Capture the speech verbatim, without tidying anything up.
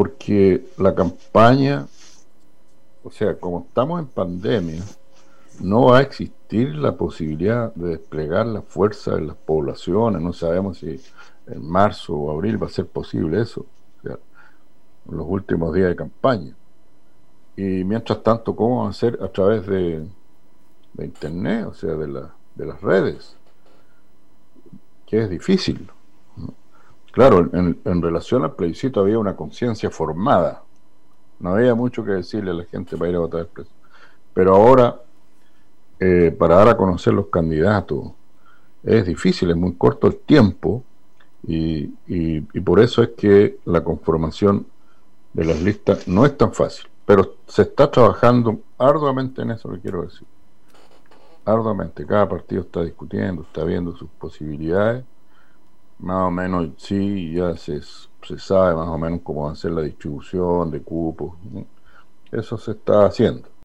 porque la campaña, o sea, como estamos en pandemia, no va a existir la posibilidad de desplegar la fuerza de las poblaciones. No sabemos si en marzo o abril va a ser posible eso, o sea, en los últimos días de campaña. Y mientras tanto, ¿cómo va a ser? A través de, de internet, o sea, de, la, de las redes, que es difícil. Claro, en, en relación al plebiscito había una conciencia formada, no había mucho que decirle a la gente para ir a votar. Pero ahora, eh, para dar a conocer los candidatos, es difícil, es muy corto el tiempo, y, y, y por eso es que la conformación de las listas no es tan fácil, pero se está trabajando arduamente en eso, que quiero decir, arduamente. Cada partido está discutiendo, está viendo sus posibilidades, más o menos. Sí, ya se, se sabe más o menos cómo va a ser la distribución de cupos, ¿no? Eso se está haciendo.